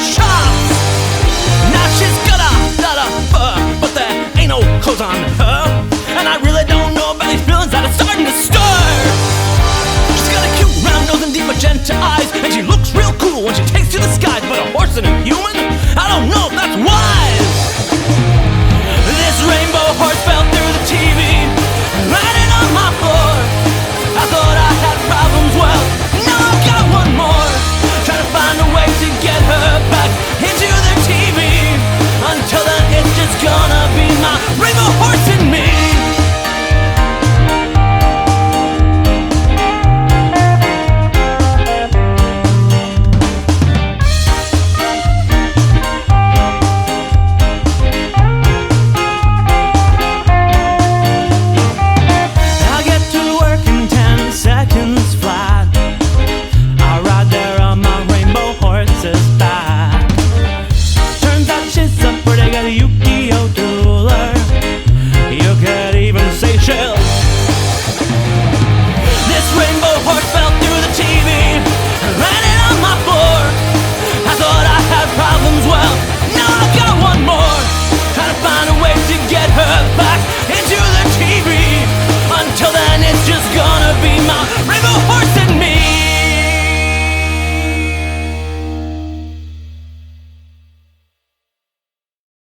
shops. Now she's got a lot of fur, but there ain't no clothes on her. And I really don't know about these feelings that are starting to stir. She's got a cute round nose and deep magenta eyes, and she looks real cool when she takes to the skies. But a horse and a human